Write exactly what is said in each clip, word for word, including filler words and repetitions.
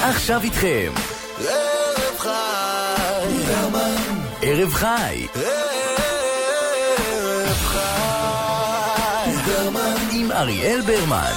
עכשיו איתכם ערב חי ערב חי ערב חי עם אריאל ברמן.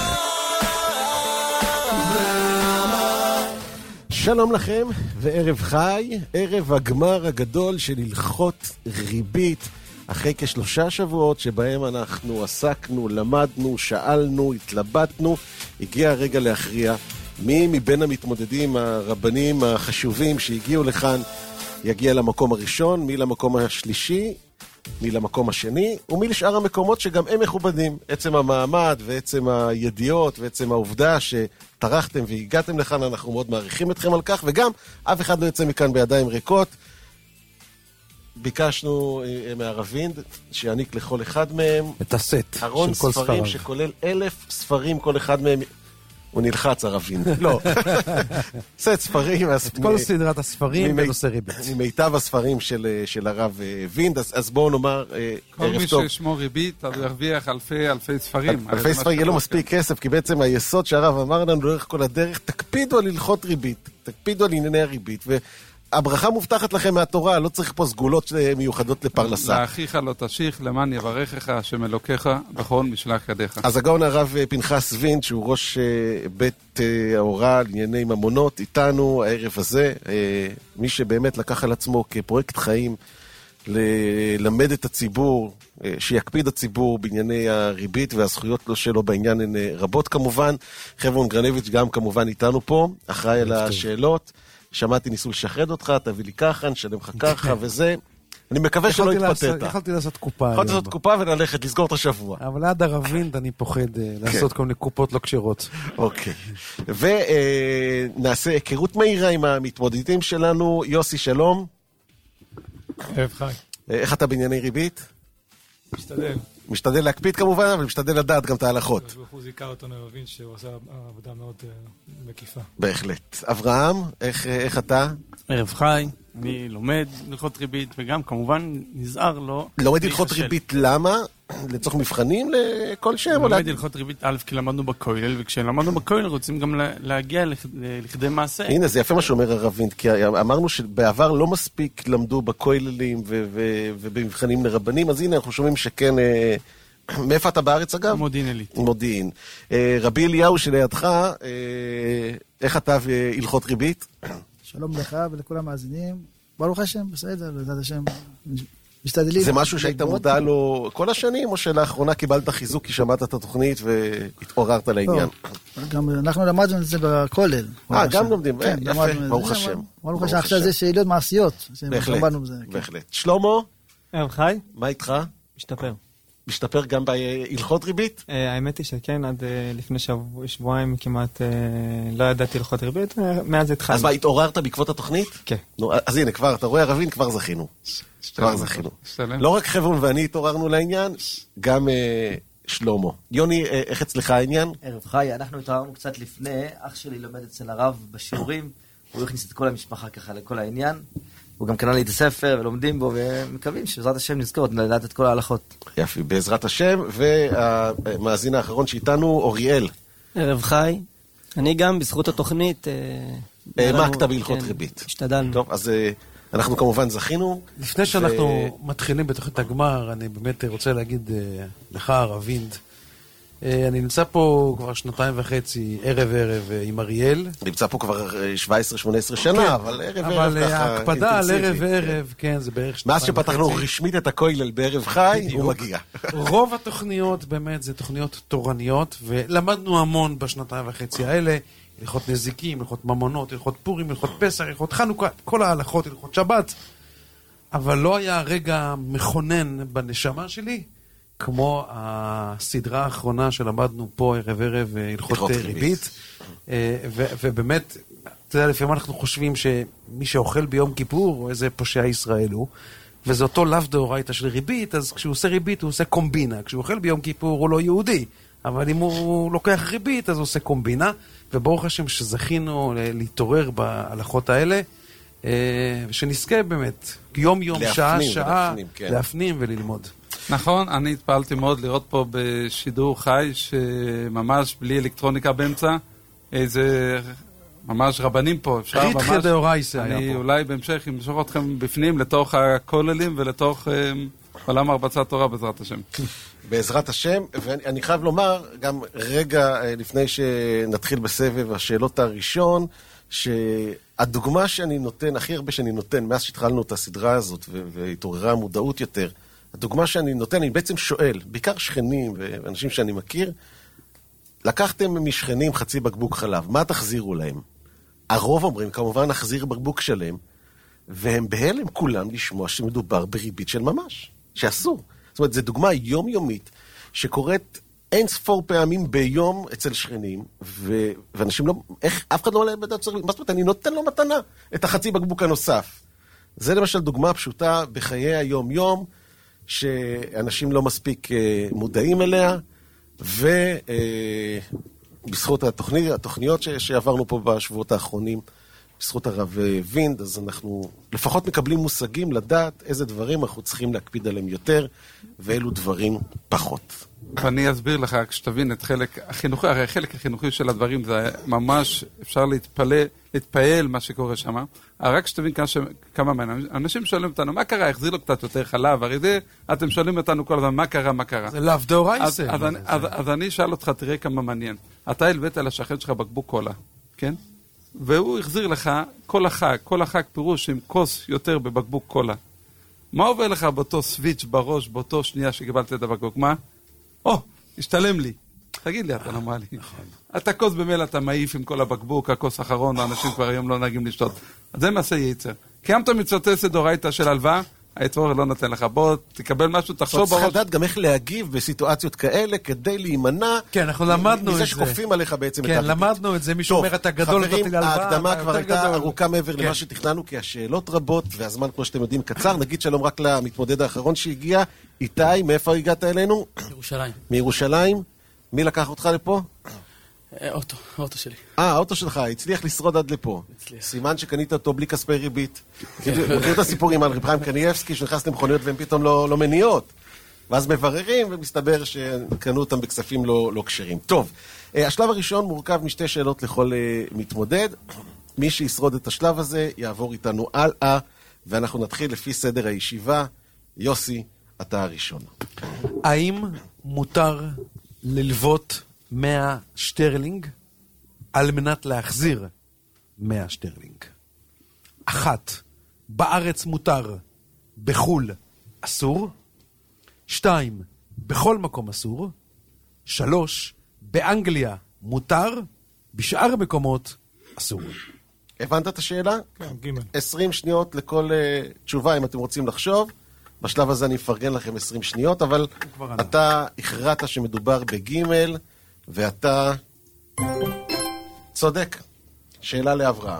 שלום לכם וערב חי, ערב הגמר הגדול של הלכות ריבית, אחרי כשלושה שבועות שבהם אנחנו עסקנו, למדנו, שאלנו, התלבטנו, הגיע הרגע להכריע מי מבין המתמודדים הרבנים החשובים שהגיעו לכאן יגיע למקום הראשון, מי למקום השלישי, מי למקום השני, ומי לשאר המקומות שגם הם מכובדים. עצם המעמד ועצם הידיעות ועצם העובדה שטרחתם והגעתם לכאן, אנחנו מאוד מעריכים אתכם על כך, וגם אף אחד לא יצא מכאן בידיים ריקות. ביקשנו מהרבינד שיעניק לכל אחד מהם את הסט ארון של כל ספרים ספריו. שכולל אלף ספרים, כל אחד מהם הוא נלחץ הרבינד. לא. סט ספרים. את כל סדרת הספרים בנושא ריבית. ממיטב הספרים של, של הרב וינד, אז, אז בואו נאמר כל מי ששמו ריבית, אז הוא ירוויח אלפי אלפי ספרים. אלפי ספרים, יהיה לו מספיק כסף, כי בעצם היסוד שהרב אמר לנו לאורך כל הדרך, תקפידו על הלכות ריבית, תקפידו על ענייני הריבית, ו... הברכה מובטחת לכם מהתורה, לא צריך פה סגולות מיוחדות לפרנסה. לאחיך לא תשיך, למען יברכך, השם אלוקיך, בכל משלח ידיך. אז הגאון הרב פנחס וינד, שהוא ראש בית ההוראה לענייני ממונות, איתנו הערב הזה, מי שבאמת לקח על עצמו כפרויקט חיים, ללמד את הציבור, שיקפיד הציבור בענייני הריבית והזכויות שלו בעניין הן רבות כמובן. חברון גרנביץ' גם כמובן איתנו פה, אחראי על השאלות. שמעתי ניסו לשחרד אותך, תביא לי ככה, נשלם לך ככה וזה. אני מקווה שלא התפתית. יכולתי לעשות קופה. יכולתי לעשות קופה וללכת, לסגור את השבוע. אבל עד הרבינד אני פוחד לעשות כל מיני קופות לא קשרות. אוקיי. ונעשה היכרות מהירה עם המתמודדים שלנו. יוסי, שלום. ערב חי. איך אתה בענייני ריבית? משתדל. משתדל להקפיד כמובן, אבל משתדל לדעת גם את ההלכות. הוא זיכה אותנו להבין שהוא עשה עבודה מאוד מקיפה. בהחלט. אברהם, איך, איך אתה? ערב חי, אני לומד הלכות ריבית, וגם כמובן נזהר לו. לומד הלכות ריבית למה? לצורך מבחנים לכל שם? לומד הלכות ריבית א' כי למדנו בכולל, וכשלמדנו בכולל רוצים גם להגיע לכדי מעשה. הנה, זה יפה מה שאומר הרבינד, כי אמרנו שבעבר לא מספיק למדו בכוללים ובמבחנים לרבנים, אז הנה אנחנו שומעים שכן... מאיפה אתה בארץ אגב? מודיעין עילית. מודיעין. רבי אליהו שלידך, איך אתה והלכות ריבית? שלום לך ולכל המאזינים. ברוך השם, בסדר, בעזרת השם. משתדלים. זה משהו שהיית מודע לו כל השנים, או שלאחרונה קיבלת חיזוק כי שמעת את התוכנית והתעוררת לעניין? גם אנחנו למדנו את זה בכולל. אה, גם לומדים. יפה, ברוך השם. ברוך השם, עכשיו זה שאלות מעשיות. בהחלט, בהחלט. שלמה? ערב חי? מה איתך? משתפר. משתפר גם בהלכות ריבית? האמת היא שכן, עד לפני שבועיים כמעט לא ידעתי הלכות ריבית, מאז התחלנו. אז מה, התעוררת בעקבות התוכנית? כן. אז הנה, כבר, אתה רואה הרבין, כבר זכינו. כבר זכינו. לא רק חברון ואני התעוררנו לעניין, גם שלמה. יוני, איך אצלך העניין? ערב חי, אנחנו התעוררנו קצת לפני, אח שלי לומד אצל הרב בשיעורים, הוא הכניס את כל המשפחה ככה לכל העניין. הוא גם קנה לי את הספר, ולומדים בו, ומקווים שבעזרת השם נזכור, לדעת את כל ההלכות. יפי, בעזרת השם, והמאזין האחרון שאיתנו, אוריאל. ערב חי, אני גם בזכות התוכנית... העמקת בהלכות ריבית. השתדלנו. טוב, אז אנחנו כמובן זכינו. לפני שאנחנו מתחילים בתוכנית הגמר, אני באמת רוצה להגיד לך, רבינד, אני נמצא פה כבר שנתיים וחצי, ערב ערב עם אריאל. נמצא פה כבר שבע עשרה שמונה עשרה שנה, אבל ערב ערב ככה אבל ההקפדה על ערב ערב, כן, זה בערך שנתיים וחצי. מאז שפתחנו רשמית את הכולל בערב חי, הוא מגיע. רוב התוכניות באמת זה תוכניות תורניות, ולמדנו המון בשנתיים וחצי האלה, הלכות נזיקים, הלכות ממונות, הלכות פורים, הלכות פסח, הלכות חנוכה, כל ההלכות, הלכות שבת. אבל לא היה רגע מכונן בנשמה שלי, כמו הסדרה האחרונה שלמדנו פה ערב ערב הלכות ריבית, ובאמת, אתה יודע, לפעמים אנחנו חושבים שמי שאוכל ביום כיפור הוא איזה פושע ישראל הוא, וזה אותו לאו דאורייתא של ריבית, אז כשהוא עושה ריבית הוא עושה קומבינה, כשהוא אוכל ביום כיפור הוא לא יהודי, אבל אם הוא לוקח ריבית אז הוא עושה קומבינה, וברוך השם שזכינו להתעורר בהלכות האלה, ושנזכה באמת יום יום, שעה שעה, להפנים וללמוד. נכון, אני התפעלתי מאוד לראות פה בשידור חי, שממש בלי אלקטרוניקה באמצע, איזה ממש רבנים פה, אפשר ממש... ריתחא דאורייסא היה אני פה. אולי בהמשך אמשוך אתכם בפנים לתוך הכוללים ולתוך אה, עולם הרבצת תורה בעזרת השם. בעזרת השם, ואני חייב לומר, גם רגע לפני שנתחיל בסבב השאלות הראשון, שהדוגמה שאני נותן, הכי הרבה שאני נותן, מאז שהתחלנו את הסדרה הזאת והתעוררה המודעות יותר, הדוגמה שאני נותן, אני בעצם שואל, בעיקר שכנים ואנשים שאני מכיר, לקחתם משכנים חצי בקבוק חלב, מה תחזירו להם? הרוב אומרים, כמובן, נחזיר בקבוק שלם, והם בהלם כולם לשמוע שמדובר בריבית של ממש, שאסור. זאת אומרת, זו דוגמה יומיומית שקורית אין ספור פעמים ביום אצל שכנים, ו... ואנשים לא... איך? אף אחד לא עולה בדעת צריך... מה זאת אומרת? אני נותן לו מתנה את החצי בקבוק הנוסף. זה למשל דוגמה פשוטה בחיי היום-יום, שאנשים לא מספיק אה, מודעים אליה, ובזכות אה, התוכני... התוכניות ש... שעברנו פה בשבועות האחרונים, בזכות הרב וינד, אז אנחנו לפחות מקבלים מושגים לדעת איזה דברים אנחנו צריכים להקפיד עליהם יותר, ואילו דברים פחות. ואני אסביר לך, כשתבין את חלק החינוכי, הרי החלק החינוכי של הדברים זה ממש, אפשר להתפלא, להתפעל מה שקורה שם. רק כשתבין כמה מהאנשים, אנשים שואלים אותנו, מה קרה? החזיר לו קצת יותר חלב, הרי זה, אתם שואלים אותנו כל הזמן, מה קרה, מה קרה? זה לאו דאורייסא. אז, אז, אז, אז אני אשאל אותך, תראה כמה מעניין. אתה הלבאת לשכן שלך בקבוק קולה, כן? והוא החזיר לך כל החג, כל החג פירוש עם כוס יותר בבקבוק קולה. מה עובר לך באותו סוויץ' בראש, באותו שנייה שקיבלת את הבקבוק? מה? או, השתלם לי. תגיד לי, אתה נורמלי. נכון. אתה כוס במילא, אתה מעיף עם כל הבקבוק, הכוס האחרון, האנשים כבר היום לא נהגים לשתות. אז זה מעשה יצר. קיימת מצוות חסד דאורייתא של הלוואה, היצור לא נותן לך. בוא, תקבל משהו, תחשוב בראש. צריך לדעת גם איך להגיב בסיטואציות כאלה, כדי להימנע... כן, אנחנו למדנו את זה. מזה שכופים עליך בעצם את כן, הריבית. למדנו את זה, מישהו אומר, אתה גדול, חברים, ההקדמה כבר הייתה ארוכה מעבר למה שתכננו, כי השאלות רבות, והזמן, כמו שאתם יודעים, קצר. נגיד שלום רק למתמודד האחרון שהגיע. איתי, מאיפה הגעת אלינו? מירושלים. מירושלים. מי לקח אותך לפה? אוטו, האוטו שלי. אה, האוטו שלך, הצליח לשרוד עד לפה. הצליח. סימן שקנית אותו בלי כספי ריבית. מכיר את הסיפורים על רב חיים קניאבסקי, שנכנס למכוניות והן פתאום לא, לא מניעות. ואז מבררים, ומסתבר שקנו אותם בכספים לא, לא כשרים. טוב, השלב הראשון מורכב משתי שאלות לכל מתמודד. מי שישרוד את השלב הזה, יעבור איתנו הלאה, ואנחנו נתחיל לפי סדר הישיבה. יוסי, אתה הראשון. האם מותר ללוות מאה שטרלינג על מנת להחזיר מאה שטרלינג? אחת, בארץ מותר, בחול אסור. שתיים, בכל מקום אסור. שלוש, באנגליה מותר, בשאר מקומות אסור. הבנת את השאלה? כן, גימל. עשרים שניות לכל uh, תשובה אם אתם רוצים לחשוב. בשלב הזה אני מפרגן לכם עשרים שניות, אבל אתה הכרעת שמדובר בגימל, ואתה צודק. שאלה לאברהם.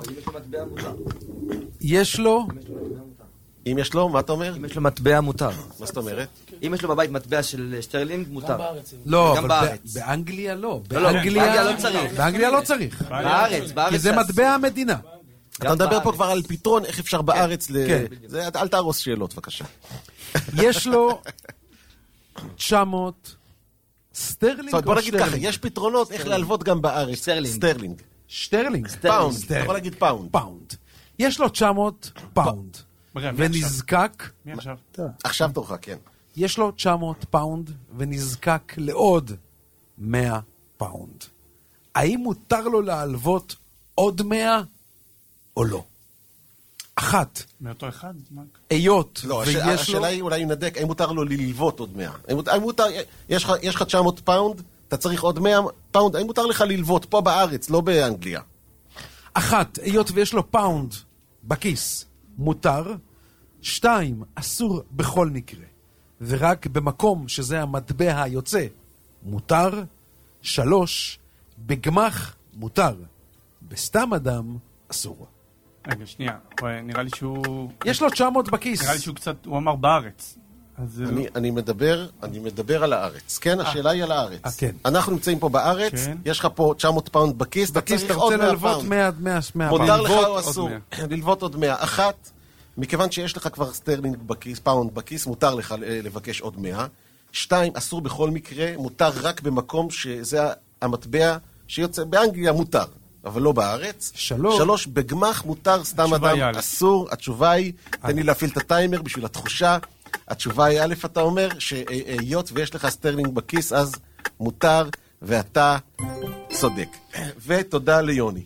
יש לו מטבע מותר. יש לו? אם יש לו, מה אתה אומר? אם יש לו מטבע מותר. מה זאת אומרת? אם יש לו בבית מטבע של שטרלינג, מותר. גם בארץ. לא, גם אבל בארץ. באנגליה לא. לא, לא, באנגליה לא צריך. באנגליה לא צריך. בארץ, בארץ. כי זה מטבע המדינה. אתה מדבר פה כבר על פתרון, איך אפשר בארץ ל... כן. זה, אל תהרוס שאלות, בבקשה. יש לו תשע מאות סטרלינג או בוא נגיד שטרלינג? ככה, יש פתרונות איך להלוות גם בארץ. סטרלינג. סטרלינג. שטרלינג. פאונד, אתה סטרלינג. יכול להגיד פאונד. פאונד. יש לו תשע מאות פאונד. ונזקק... מי עכשיו? עכשיו תורך, כן. יש לו תשע מאות פאונד ונזקק לעוד מאה פאונד. האם מותר לו להלוות עוד מאה או לא? אחת, מאותו אחד? מה? היות לא, ויש לו... השאלה היא אולי נדק, האם מותר לו ללוות עוד מאה? האם מותר- האם מותר, יש לך- יש לך תשע מאות פאונד, אתה צריך עוד מאה פאונד, האם מותר לך ללוות פה בארץ, לא באנגליה? אחת, היות ויש לו פאונד בכיס, מותר. שתיים, אסור בכל מקרה. ורק במקום שזה המטבע היוצא, מותר. שלוש, בגמח מותר. בסתם אדם, אסור. רגע, שנייה. נראה לי שהוא... יש לו תשע מאות בכיס. נראה לי שהוא קצת... הוא אמר בארץ. אז... אני, אני מדבר, אני מדבר על הארץ. כן, השאלה היא על הארץ. אה, כן. אנחנו נמצאים פה בארץ, כן. יש לך פה תשע מאות פאונד בכיס, אתה בכיס צריך אתה עוד רוצה מאה ללוות פאונד. מאה פאונד. מותר לך ללוות או עוד אסור? מאה. ללוות עוד מאה. אחת, מכיוון שיש לך כבר סטרלינג בכיס, פאונד בכיס, מותר לך לבקש עוד מאה. שתיים, אסור בכל מקרה, מותר רק במקום שזה המטבע שיוצא, באנגליה מותר. אבל לא בארץ. שלוש. שלוש, בגמח מותר, סתם אדם אסור. התשובה היא, תן לי להפעיל את הטיימר בשביל התחושה. התשובה היא, א', אתה אומר, שהיות ויש לך סטרלינג בכיס, אז מותר, ואתה צודק. ותודה ליוני.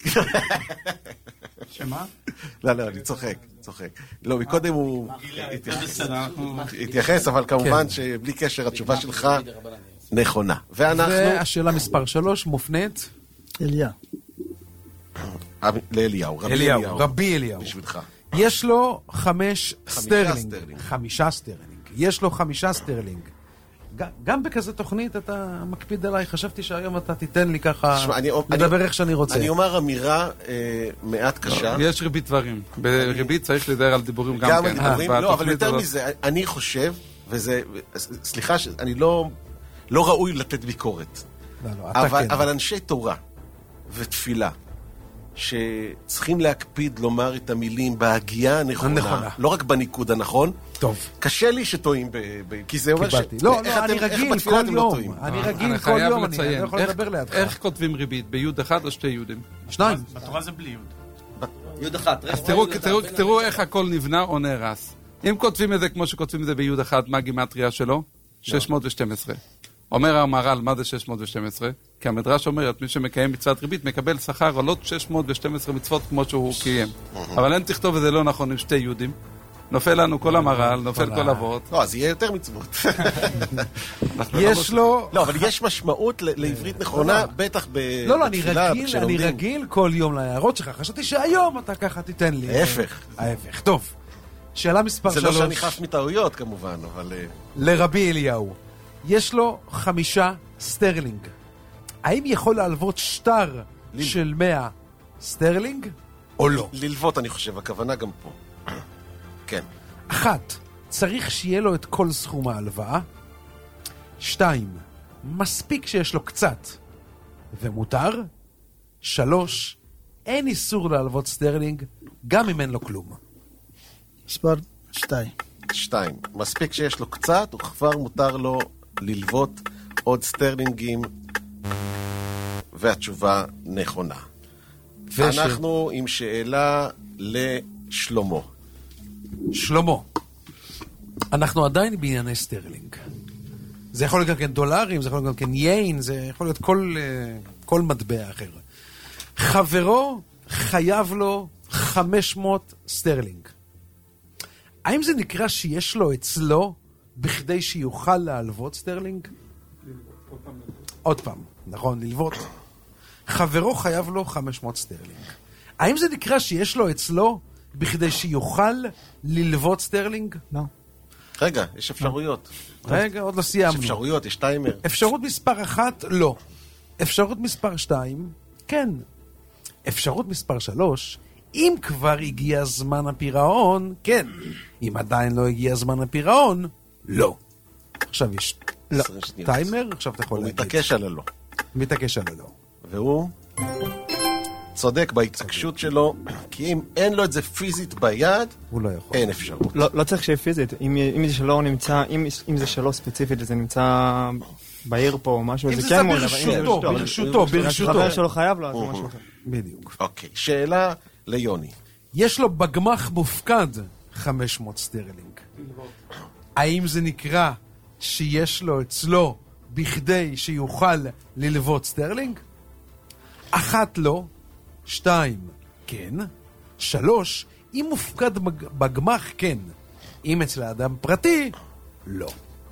שמה? לא, לא, אני צוחק, צוחק. לא, מקודם הוא התייחס, אבל כמובן שבלי קשר, התשובה שלך נכונה. ואנחנו... והשאלה מספר שלוש מופנית. אליה. לאליהו, רבי אליהו. אליהו. רבי אליהו. בשבילך. יש לו חמש סטרלינג. סטרלינג. חמישה סטרלינג. יש לו חמישה סטרלינג. גם בכזה תוכנית אתה מקפיד עליי, חשבתי שהיום אתה תיתן לי ככה לדבר איך שאני רוצה. אני אומר אמירה מעט קשה. יש ריבית דברים. בריבית צריך לדבר על דיבורים גם כן. גם על דיבורים, לא, אבל יותר מזה, אני חושב, וזה, סליחה, אני לא ראוי לתת ביקורת. אבל אנשי תורה ותפילה, שצריכים להקפיד לומר את המילים בהגיעה הנכונה, לא רק בניקוד הנכון. טוב. קשה לי שטועים, כי זה אומר ש... לא, לא, אני רגיל כל יום. אני רגיל כל יום, אני לא יכול לדבר לידך. איך כותבים ריבית? ביוד אחד או שתי יודים? שניים. בתורה זה בלי יוד. יוד אחת. אז תראו איך הכל נבנה או נהרס. אם כותבים את זה כמו שכותבים את זה ביוד אחד, מה הגימטריה שלו? שש מאות ושתים עשרה. אומר המהר"ל, מה זה שש מאות ושתים עשרה? כי המדרש אומר, מי שמקיים מצוות ריבית מקבל שכר על עוד שש מאות ושתים עשרה מצוות כמו שהוא קיים. אבל אין תכתוב את זה לא נכון עם שתי יודים. נופל לנו כל המהר"ל, נופל כל אבות. לא, אז יהיה יותר מצוות. יש לו... לא, אבל יש משמעות לעברית נכונה, בטח בתפילה. לא, לא, אני רגיל, אני רגיל כל יום להערות שלך. חשבתי שהיום אתה ככה תיתן לי. ההפך. ההפך. טוב. שאלה מספר שלוש. זה לא שאני חף מטעויות כמובן, אבל... לרבי אליהו. יש לו חמישה סטרלינג. האם יכול להלוות שטר של מאה סטרלינג או לא? ללוות, אני חושב, הכוונה גם פה. כן. אחת, צריך שיהיה לו את כל סכום ההלוואה. שתיים, מספיק שיש לו קצת ומותר. שלוש, אין איסור להלוות סטרלינג גם אם אין לו כלום. מספר שתיים. שתיים, מספיק שיש לו קצת וכבר מותר לו ללוות עוד סטרלינגים, והתשובה נכונה. וש... אנחנו עם שאלה לשלמה. שלמה, אנחנו עדיין בענייני סטרלינג. זה יכול להיות גם כן דולרים, זה יכול להיות גם כן יין, זה יכול להיות כל, כל מטבע אחר. חברו חייב לו חמש מאות סטרלינג. האם זה נקרא שיש לו אצלו בכדי שיוכל להלוות סטרלינג? עוד פעם, נכון, ללוות. חברו חייב לו חמש מאות סטרלינג. האם זה נקרא שיש לו אצלו בכדי שיוכל ללוות סטרלינג? לא. רגע, יש אפשרויות. רגע, עוד לא סיימנו. יש אפשרויות, יש טיימר. אפשרות מספר אחת, לא. אפשרות מספר שתיים, כן. אפשרות מספר שלוש, אם כבר הגיע זמן הפירעון, כן. אם עדיין לא הגיע זמן הפירעון, לא. עכשיו יש לא. טיימר, עכשיו אתה יכול הוא להגיד. הוא מתעקש על הלא. מתעקש על הלא. והוא צודק בהתעקשות שלו, כי אם אין לו את זה פיזית ביד, הוא לא יכול. אין אפשרות. לא, לא צריך שיהיה פיזית. אם, אם זה שלא נמצא, אם, אם זה שלא ספציפית, זה נמצא בעיר פה או משהו, זה כן מול. ברשותו, ברשותו, ברשותו. חבר שלו חייב לו, אז זה משהו אחר. בדיוק. אוקיי, שאלה ליוני. יש לו בגמח מופקד חמש מאות סטרלינג. האם זה נקרא שיש לו אצלו בכדי שיוכל ללוות סטרלינג? אחת לא, שתיים כן, שלוש, אם מופקד בגמח כן, אם אצל האדם פרטי, לא.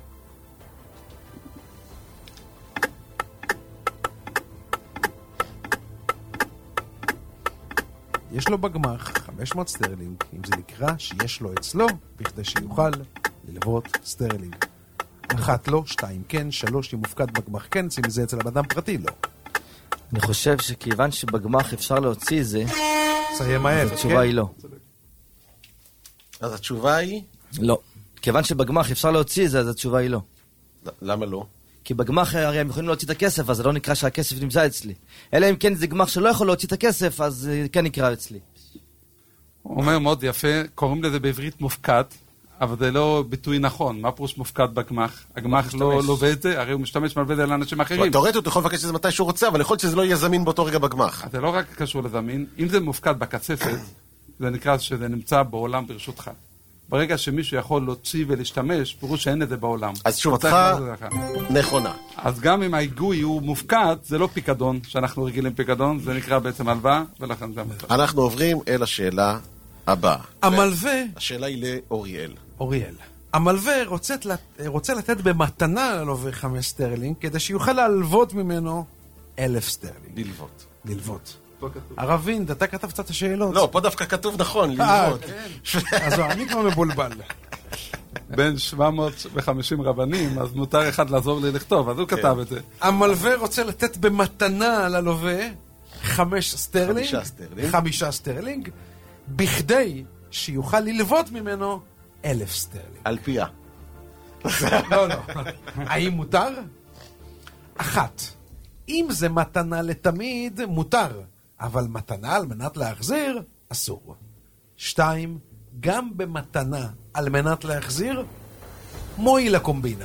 יש לו בגמח חמש מאות סטרלינג, אם זה נקרא שיש לו אצלו בכדי שיוכל ללוות סטרלינג. אחת לא, שתיים כן, שלוש אם מופקד בגמח כן, אם זה אצל האדם פרטי, לא. אני חושב שכיוון שבגמח אפשר להוציא זה, סיים מהר. אז התשובה היא לא. אז התשובה היא? לא. כיוון שבגמח אפשר להוציא זה, אז התשובה היא לא. למה לא? כי בגמח הרי הם יכולים להוציא את הכסף, אז זה לא נקרא שהכסף נמצא אצלי. אלא אם כן זה גמח שלא יכול להוציא את הכסף, אז כן נקרא אצלי. הוא אומר מאוד יפה, קוראים לזה בעברית מופקד, אבל זה לא ביטוי נכון. מה פירוש מופקד בגמ"ח? הגמ"ח לא לווה את זה, הרי הוא משתמש מלווה את זה לאנשים אחרים. תאורטית, הוא יכול לבקש את זה מתי שהוא רוצה, אבל יכול להיות שזה לא יהיה זמין באותו רגע בגמ"ח. זה לא רק קשור לזמין. אם זה מופקד בקצפת, זה נקרא שזה נמצא בעולם ברשותך. ברגע שמישהו יכול להוציא ולהשתמש, פירוש שאין את זה בעולם. אז תשובתך נכונה. אז גם אם ההיגוי הוא מופקד, זה לא פיקדון, שאנחנו רגילים פיקדון, זה נקרא בעצם הלוואה, ולכן זה המפקד. אנחנו עוברים אל השאלה הבאה. המלווה... השאלה היא לאוריאל. אוריאל. המלווה רוצה, רוצה לתת במתנה ללווה חמש סטרלינג, כדי שיוכל להלוות ממנו אלף סטרלינג. ללוות. ללוות. הרב וינד, אתה כתבת את השאלות. לא, פה דווקא כתוב נכון, ללוות. אז אני כבר מבולבל. בין שבע מאות וחמישים רבנים, אז מותר אחד לעזור לי לכתוב, אז הוא כתב את זה. המלווה רוצה לתת במתנה ללווה חמש סטרלינג, חמישה סטרלינג, בכדי שיוכל ללוות ממנו אלף סטרלינג. על פיה. לא, לא. האם מותר? אחת. אם זה מתנה לתמיד, מותר. אבל מתנה על מנת להחזיר, אסור. שתיים, גם במתנה על מנת להחזיר, מועיל הקומבינה.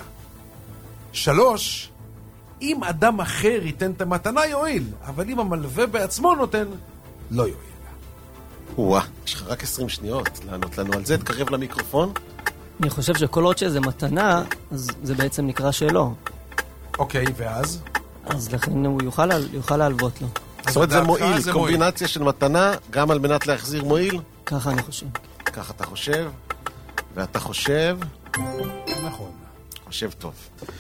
שלוש, אם אדם אחר ייתן את המתנה, יועיל. אבל אם המלווה בעצמו נותן, לא יועיל. וואה, יש לך רק עשרים שניות לענות לנו על זה. תקרב למיקרופון. אני חושב שכל עוד שזה מתנה, אז זה בעצם נקרא שלו. אוקיי, ואז? אז לכן הוא יוכל, יוכל להלוות לו. זאת אומרת, זה מועיל, קומבינציה של מתנה, גם על מנת להחזיר מועיל? ככה אני חושב. ככה אתה חושב, ואתה חושב... נכון. חושב טוב.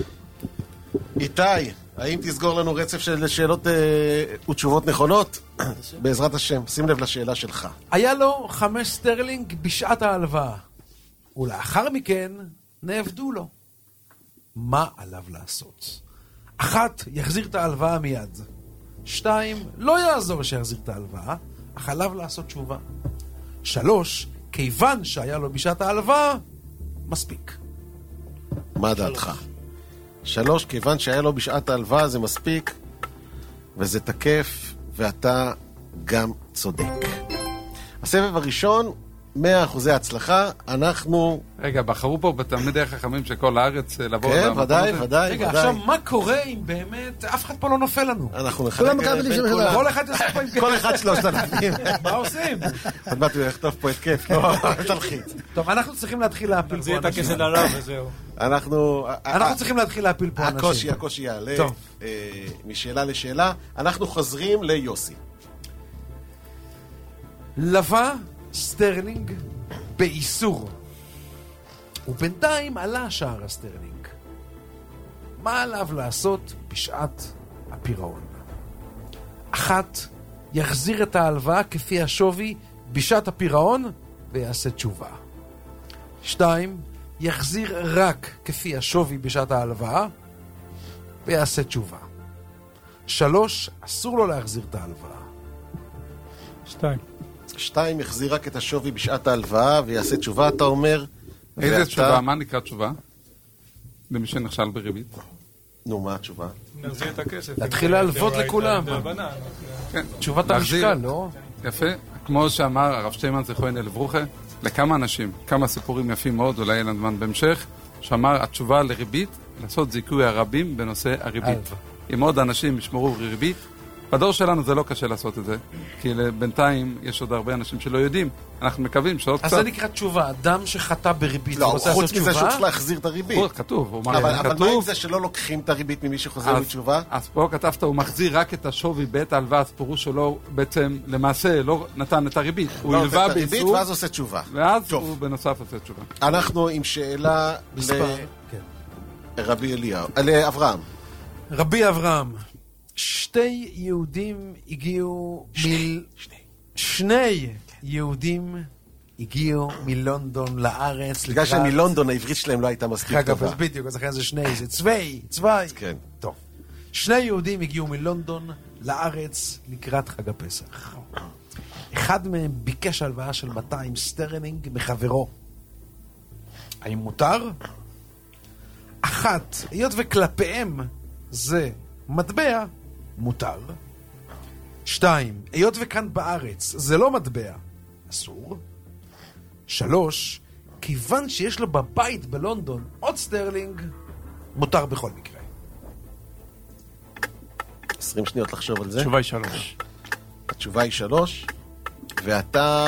איתי, האם תסגור לנו רצף של שאלות אה, ותשובות נכונות? בעזרת השם, שים לב לשאלה שלך. היה לו חמש סטרלינג בשעת ההלוואה, ולאחר מכן נעבדו לו. מה עליו לעשות? אחת, יחזיר את ההלוואה מיד. שתיים, לא יעזור שיחזיר את ההלוואה, אך עליו לעשות תשובה. שלוש, כיוון שהיה לו בשעת ההלוואה, מספיק. מה דעתך? שלוש, כיוון שהיה לו בשעת ההלוואה זה מספיק, וזה תקף, ואתה גם צודק. הסבב הראשון, מאה אחוזי הצלחה, אנחנו... רגע, בחרו פה בתלמידי החכמים של כל הארץ לבוא... כן, ודאי, ודאי. רגע, עכשיו, מה קורה אם באמת אף אחד פה לא נופל לנו? אנחנו נחלק... כל אחד יעשה פה עם כיף. כל אחד שלושת אלפים. מה עושים? עוד מעט הוא יכתוב פה את כיף, לא, אל תלחיץ. טוב, אנחנו צריכים להתחיל להפיל פה זה את הכסף לרב וזהו. אנחנו... אנחנו צריכים להתחיל להפיל פה אנשים. הקושי, הקושי יעלה משאלה לשאלה. אנחנו חוזרים ליוסי. לווה סטרלינג באיסור, ובינתיים עלה שער הסטרלינג. מה עליו לעשות בשעת הפירעון? אחת, יחזיר את ההלוואה כפי השווי בשעת הפירעון ויעשה תשובה. שתיים, יחזיר רק כפי השווי בשעת ההלוואה ויעשה תשובה. שלוש, אסור לו להחזיר את ההלוואה. שתיים. שתיים, יחזיר רק את השווי בשעת ההלוואה ויעשה תשובה, אתה אומר. איזה ואתה... תשובה? מה נקרא תשובה? למי שנכשל בריבית. נו, מה התשובה? נחזיר את הכסף. להתחיל להלוות לכולם. תשובת המשקל, לא? יפה. כמו שאמר הרב שטיימן זכרון אל ברוכה, לכמה אנשים, כמה סיפורים יפים מאוד, אולי אין זמן בהמשך, שאמר התשובה לריבית, לעשות זיכוי הרבים בנושא הריבית. אם עוד אנשים ישמרו ריבית, בדור שלנו זה לא קשה לעשות את זה, כי בינתיים יש עוד הרבה אנשים שלא יודעים. אנחנו מקווים שעוד קצת... אז זה נקרא תשובה, אדם שחטא בריבית. לא, חוץ מזה שהוא צריך להחזיר את הריבית. כתוב. אבל מה עם זה שלא לוקחים את הריבית ממי שחוזר בתשובה? אז פה כתבת, הוא מחזיר רק את השווי בעת ההלוואה, אז פירוש שלו בעצם למעשה לא נתן את הריבית. הוא הלווה באיסור, ואז עושה תשובה. ואז הוא בנוסף עושה תשובה. אנחנו עם שאלה לרבי אליהו, לאברהם. רבי אברהם. שתי יהודים הגיעו מ... שני יהודים הגיעו מלונדון לארץ. בגלל שמלונדון העברית שלהם לא הייתה מספיק טובה. אז בדיוק, אז אחרי זה שני, זה צווי, צווי. כן. טוב. שני יהודים הגיעו מלונדון לארץ לקראת חג הפסח. אחד מהם ביקש הלוואה של מאתיים סטרלינג מחברו. האם מותר? אחת, היות וכלפיהם זה מטבע, מותר. שתיים, היות וכאן בארץ זה לא מטבע, אסור. שלוש, כיוון שיש לו בבית בלונדון עוד סטרלינג, מותר בכל מקרה. עשרים שניות לחשוב על זה. התשובה היא שלוש. התשובה היא שלוש, ואתה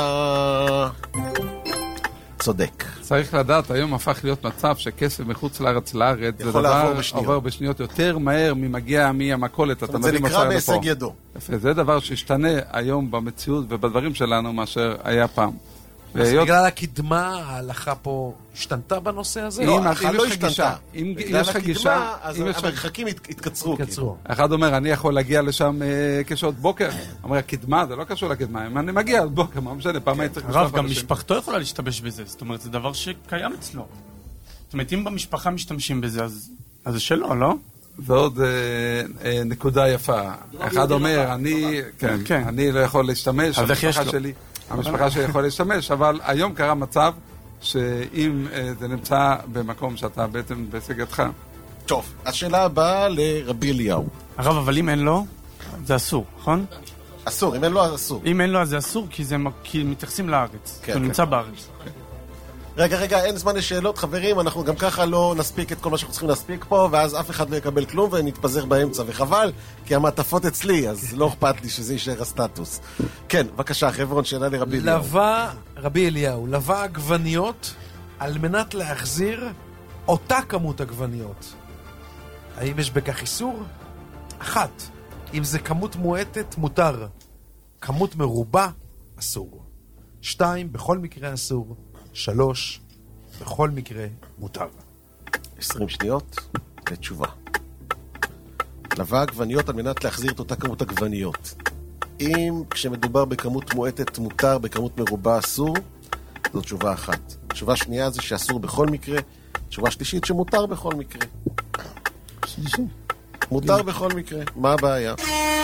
צודק. צריך לדעת, היום הפך להיות מצב שכסף מחוץ לארץ לארץ, זה יכול דבר לעבור בשניות. עובר בשניות יותר מהר ממגיע מהמקולת. אתה זה מביא נקרא משל בהישג לפה. ידו. יפה, זה דבר שהשתנה היום במציאות ובדברים שלנו מאשר היה פעם. אז והיות- בגלל הקדמה, ההלכה פה השתנתה בנושא הזה? אם לא, אם ההלכה יש לא לך השתנתה. גישה, אם בגלל יש לך הקדמה, גישה, אז אם יש לך- המרחקים הת- התקצרו. קצרו. אחד אומר, אני יכול להגיע לשם אה, כשעות בוקר. אומר, הקדמה, זה לא קשור לקדמה. אם אני מגיע עד בוקר, מה משנה, פעם הייתי צריך הרב, לשלוח גם אנשים. משפחתו יכולה להשתמש בזה. זאת אומרת, זה דבר שקיים אצלו. זאת אומרת, אם במשפחה משתמשים בזה, אז אז זה שלו, לא? ועוד אה, אה, נקודה יפה. אחד אומר, אני כן, כן. אני לא יכול להשתמש, אז איך יש המשפחה לו? שלי, המשפחה שלי יכול להשתמש, אבל היום קרה מצב שאם אה, זה נמצא במקום שאתה בעצם בהישג ידך, טוב, השאלה הבאה לרבי אליהו. הרב, אבל אם אין לו, זה אסור, נכון? אסור, אם אין לו אז אסור. אם אין לו, אז זה אסור, כי זה מ- כי מתייחסים לארץ. כן, הוא כן. נמצא בארץ. רגע, רגע, אין זמן לשאלות, חברים, אנחנו גם ככה לא נספיק את כל מה שאנחנו צריכים להספיק פה, ואז אף אחד לא יקבל כלום ונתפזר באמצע, וחבל, כי המעטפות אצלי, אז לא אכפת לי שזה יישאר הסטטוס. כן, בבקשה, חברון, שאלה לרבי אליהו. לווה, רבי אליהו, לווה עגבניות על מנת להחזיר אותה כמות עגבניות. האם יש בכך איסור? אחת, אם זה כמות מועטת, מותר. כמות מרובה, אסור. שתיים, בכל מקרה אסור. שלוש, בכל מקרה מותר. עשרים שניות לתשובה. לווה עגבניות על מנת להחזיר את אותה כמות עגבניות. אם כשמדובר בכמות מועטת מותר, בכמות מרובה אסור, זו תשובה אחת. תשובה שנייה זה שאסור בכל מקרה. תשובה שלישית שמותר בכל מקרה. שלישי. מותר בכל מקרה. מה הבעיה?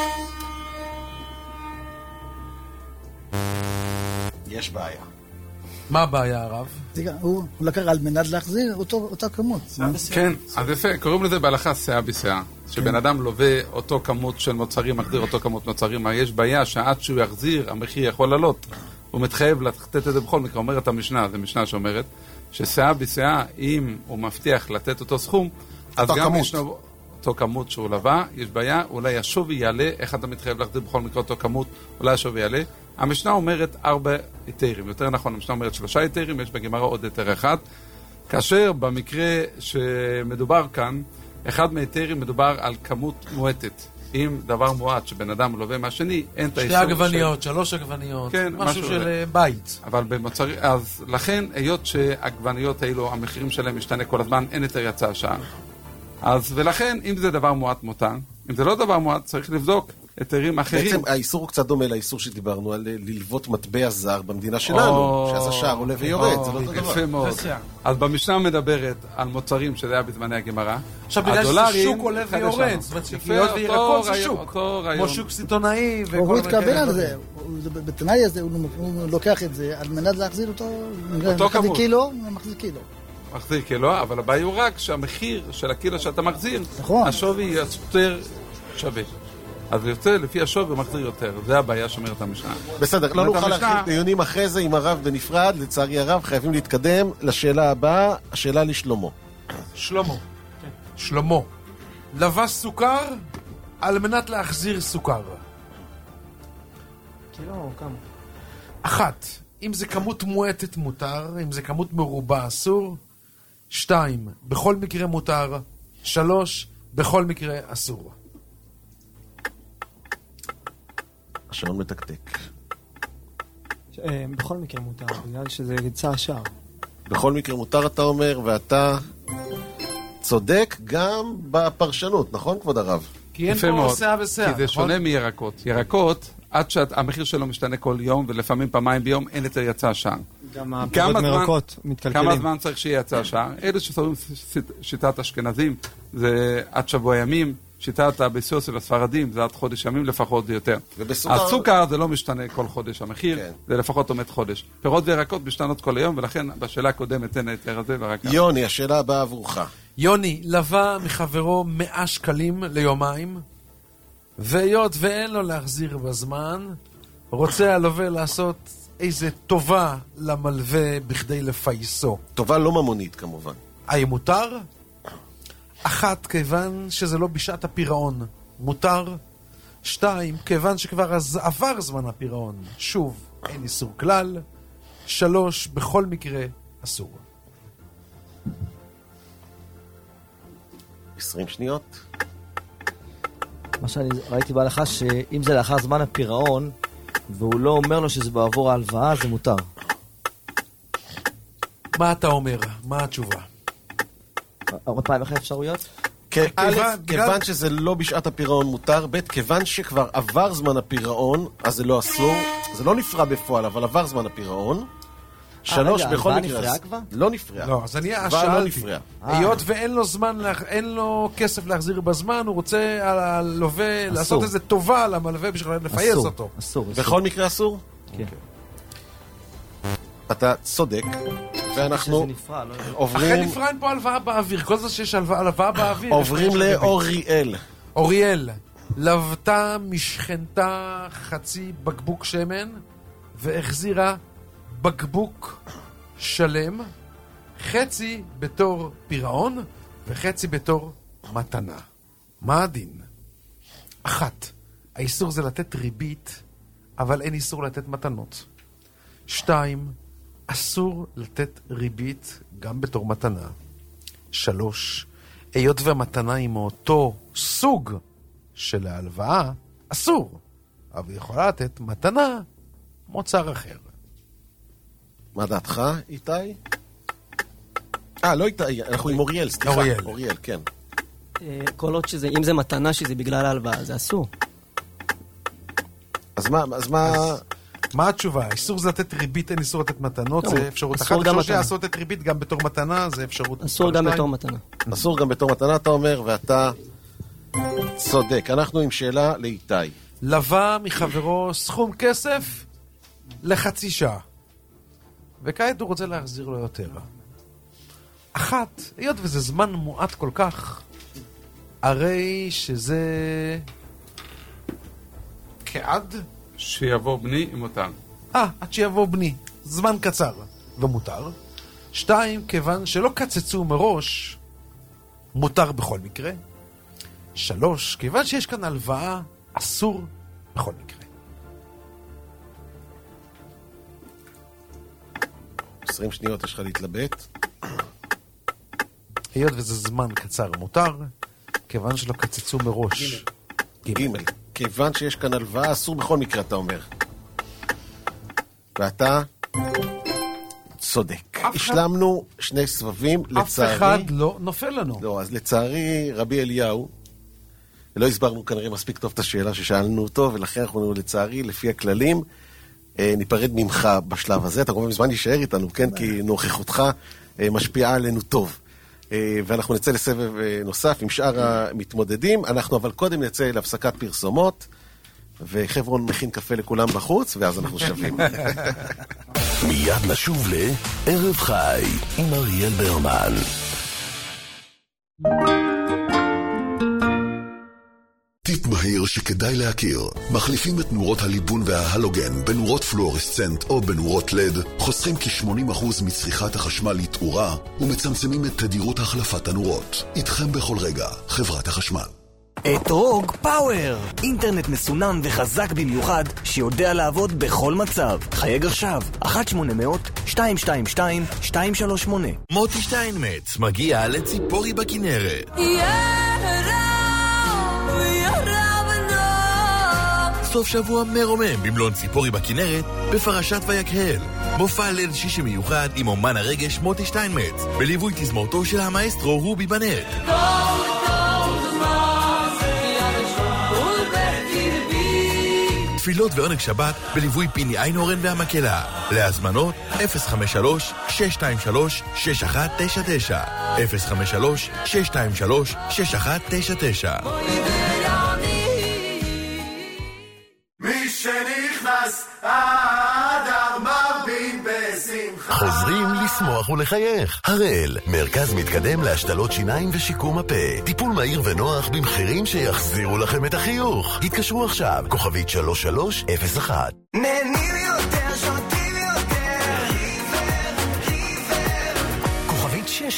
יש בעיה. מה הבעיה, הרב? רגע, הוא הוא לקח על מנת להחזיר אותו- אותה כמות. כן, אז יפה, קוראים לזה בהלכה שאה בשאה. שבן אדם לווה אותו כמות של מוצרים, מחזיר אותו כמות מוצרים, יש בעיה שעד שהוא יחזיר, המחיר יכול לעלות. הוא מתחייב לתת את זה בכל מקרה. אומרת המשנה, זו משנה שאומרת, ששאה בשאה, אם הוא מבטיח לתת אותו סכום, אז גם כמות. ישנו אותו כמות שהוא לווה, יש בעיה, אולי השווי יעלה, איך אתה מתחייב להחזיר בכל מקרה אותו כמות, אולי השווי יעלה. המשנה אומרת ארבע היתרים, יותר נכון, המשנה אומרת שלושה היתרים, יש בגמרא עוד היתר אחד, כאשר במקרה שמדובר כאן, אחד מהיתרים מדובר על כמות מועטת. אם דבר מועט שבן אדם לווה מהשני, אין את שתי האיסור עגבניות, שלוש עגבניות, כן, משהו משהו של זה. בית. אבל במוצרים, אז לכן, היות שהעגבניות האלו, המחירים שלהם משתנה כל הזמן, אין יותר יצא השעה. אז ולכן, אם זה דבר מועט מותר, אם זה לא דבר מועט, צריך לבדוק היתרים אחרים. בעצם האיסור הוא קצת דומה לאיסור שדיברנו על ללוות מטבע זר במדינה שלנו, או, שאז השער עולה ויורד, זה לא אותו דבר. יפה מאוד. אז במשנה מדברת על מוצרים שזה היה בזמני הגמרא. עכשיו, בגלל שזה הדולרים, שוק עולה אחד ויורד, לשם. זאת אומרת, יפה, שקיות אותו וירקות זה רעיון, שוק. אותו רעיון. כמו שוק סיטונאי וכל הוא מיני התקבל כאלה על דברים. זה, הוא- זה- בתנאי הזה הוא הוא לוקח את זה על מנת להחזיר אותו, אותו מחזיר כמות. קילו, הוא מחזיר קילו. מחזיר קילו, אבל הבעיה הוא רק שהמחיר של הקילו שאתה מחזיר, נכון. השווי יותר שווה. אז זה יוצא לפי השווי ומחזיר יותר. זה הבעיה שאומרת המשנה. בסדר, לא אומרת נוכל המשנה- להרחיב דיונים אחרי זה עם הרב בנפרד, לצערי הרב, חייבים להתקדם לשאלה הבאה, השאלה לשלמה. שלמה. שלמה. לווה סוכר על מנת להחזיר סוכר. כאילו, כמה? אחת, אם זה כמות מועטת מותר, אם זה כמות מרובה אסור. שתיים, בכל מקרה מותר. שלוש, בכל מקרה אסור. השעון מתקתק. אה, בכל מקרה מותר, בגלל שזה יצא השער. בכל מקרה מותר אתה אומר, ואתה צודק גם בפרשנות, נכון כבוד הרב? כי אין יפה פה מאוד. שאה ושאה, כי זה נכון? שונה מירקות. ירקות, עד שהמחיר שלו משתנה כל יום, ולפעמים פעמיים ביום, אין יותר יצא השער. גם כמה הפירות זמן- מרקות מתקלקלים. כמה זמן צריך שיהיה יצא השער? אלה שסוברים שיטת אשכנזים, זה עד שבוע ימים. שיטת הביסוס של הספרדים זה עד חודש ימים לפחות זה יותר. ובסוכר- הסוכר זה לא משתנה כל חודש המחיר, כן. זה לפחות עומד חודש. פירות וירקות משתנות כל היום, ולכן בשאלה הקודמת אין היתר הזה ורק... יוני, השאלה הבאה עבורך. יוני, לווה מחברו מאה שקלים ליומיים, והיות ואין לו להחזיר בזמן, רוצה הלווה לעשות איזה טובה למלווה בכדי לפייסו. טובה לא ממונית כמובן. האם מותר? אחת, כיוון שזה לא בשעת הפירעון, מותר. שתיים, כיוון שכבר עבר זמן הפירעון, שוב, אין איסור כלל. שלוש, בכל מקרה, אסור. עשרים שניות. מה שאני ראיתי בהלכה, שאם זה לאחר זמן הפירעון, והוא לא אומר לו שזה בעבור ההלוואה, זה מותר. מה אתה אומר? מה התשובה? עוד פעם, איך האפשרויות? א', כיוון שזה לא בשעת הפירעון מותר, ב', כיוון שכבר עבר זמן הפירעון, אז זה לא אסור, זה לא נפרע בפועל, אבל עבר זמן הפירעון. שלוש, בכל מקרה... נפרעה כבר? לא נפרעה. לא, אז אני כבר שאלתי. לא נפרעה. היות ואין לו זמן, אין לו כסף להחזיר בזמן, הוא רוצה על הלווה לעשות איזה טובה למלווה בשביל לפייס אותו. אסור, אסור. בכל מקרה אסור? כן. אתה צודק, ואנחנו עוברים... אחרי נפרע אין פה הלוואה באוויר, כל זה שיש הלוואה באוויר. עוברים לאוריאל. אוריאל, לבתה משכנתה חצי בקבוק שמן, והחזירה בקבוק שלם, חצי בתור פירעון, וחצי בתור מתנה. מה הדין? אחת, האיסור זה לתת ריבית, אבל אין איסור לתת מתנות. שתיים, אסור לתת ריבית גם בתור מתנה. שלוש, היות והמתנה היא מאותו סוג של ההלוואה, אסור, אבל יכולה לתת מתנה מוצר אחר. מה דעתך, איתי? אה, לא איתי, אנחנו עם אוריאל, סליחה. אוריאל. אוריאל, כן. כל עוד שזה, אם זה מתנה שזה בגלל ההלוואה, זה אסור. אז מה, אז מה... מה התשובה? איסור זה לתת ריבית, אין איסור לתת מתנות, זה אפשרות אחת. אסור אפשר לעשות את ריבית גם בתור מתנה, זה אפשרות... אסור גם בתור מתנה. אסור גם בתור מתנה, אתה אומר, ואתה צודק. אנחנו עם שאלה לאיתי. לווה מחברו סכום כסף לחצי שעה. וכעת הוא רוצה להחזיר לו יותר. אחת, היות וזה זמן מועט כל כך, הרי שזה... כעד? שיבוא בני עם אותם. אה, עד שיבוא בני. זמן קצר ומותר. שתיים, כיוון שלא קצצו מראש, מותר בכל מקרה. שלוש, כיוון שיש כאן הלוואה, אסור בכל מקרה. עשרים שניות יש לך להתלבט. היות וזה זמן קצר מותר, כיוון שלא קצצו מראש. ג' כיוון שיש כאן הלוואה, אסור בכל מקרה, אתה אומר. ואתה צודק. השלמנו שני סבבים, לצערי... אף אחד לא נופל לנו. לא, אז לצערי, רבי אליהו, לא הסברנו כנראה מספיק טוב את השאלה ששאלנו אותו, ולכן אנחנו לצערי, לפי הכללים, ניפרד ממך בשלב הזה. אתה כמובן מזמן להישאר איתנו, כן? כי נוכחותך משפיעה עלינו טוב. ואנחנו נצא לסבב נוסף עם שאר המתמודדים. אנחנו אבל קודם נצא להפסקת פרסומות, וחברון מכין קפה לכולם בחוץ, ואז אנחנו שווים. מיד נשוב לערב חי עם אריאל ברמן. טיפ מהיר שכדאי להכיר. מחליפים את נורות הליבון וההלוגן בנורות פלואורסצנט או בנורות לד, חוסכים כ-שמונים אחוז מצריכת החשמל לתאורה ומצמצמים את תדירות החלפת הנורות. איתכם בכל רגע, חברת החשמל. אתרוג פאוור, אינטרנט מסונן וחזק במיוחד שיודע לעבוד בכל מצב. חייג עכשיו, אחת שמונה אפס אפס שתיים שתיים שתיים שתיים שלוש שמונה. מוטי שטיינמץ מגיע לציפורי בכנרת. סוף שבוע מרומם במלון ציפורי בכנרת בפרשת ויקהל. מופע ליל שישי מיוחד עם אומן הרגש מוטי שטיינמץ בליווי תזמורתו של המאסטרו רובי בנט. תפילות ועונג שבת בליווי פיני איינורן והמקהלה. להזמנות אפס חמש שלוש שש שתיים שלוש שש אחת תשע תשע אפס חמש שלוש שש שתיים שלוש שש אחת תשע תשע. מי שנכנס אדר מרבין בשמחה. חוזרים לשמוח ולחייך. הראל, מרכז מתקדם להשתלות שיניים ושיקום הפה. טיפול מהיר ונוח במחירים שיחזירו לכם את החיוך. התקשרו עכשיו, כוכבית שלוש שלוש אפס אחת. נהנים יותר, שותים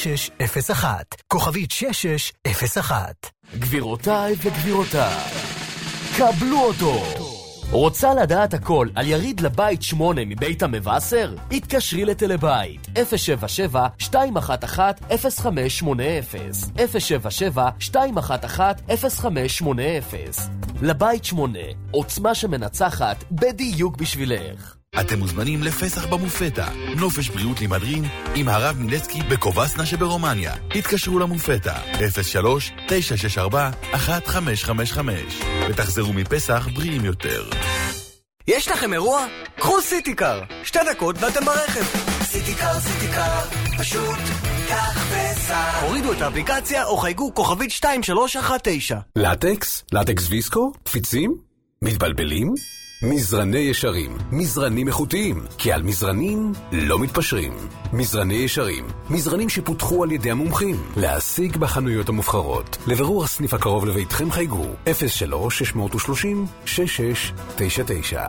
שש שש אפס אחת, כוכבית שש שש אפס אחת. גבירותיי וגבירותיי, קבלו אותו. רוצה לדעת הכל על יריד לבית שמונה מבית המבשר? התקשרי לטלבית אפס שבע שבע שתיים אחת אחת אפס חמש שמונה אפס אפס שבע שבע שתיים אחת אחת אפס חמש שמונה אפס. לבית שמונה, עוצמה שמנצחת בדיוק בשבילך. אתם מוזמנים לפסח במופתה, נופש בריאות למדרין עם הרב מילצקי בקובסנה שברומניה. התקשרו למופתה אפס שלוש תשע שש ארבע אחת חמש חמש חמש ותחזרו מפסח בריאים יותר. יש לכם אירוע? קחו סיטיקר, שתי דקות ואתם ברכב. סיטיקר, סיטיקר, פשוט קח וסע. הורידו את האפליקציה או חייגו כוכבית שתיים שלוש אחת תשע. לטקס? לטקס ויסקו? קפיצים? מתבלבלים? מזרני ישרים, מזרנים איכותיים, כי על מזרנים לא מתפשרים. מזרני ישרים, מזרנים שפותחו על ידי המומחים, להשיג בחנויות המובחרות. לבירור הסניף הקרוב לביתכם חייגו אפס שלוש שש שלוש אפס שש שש תשע תשע.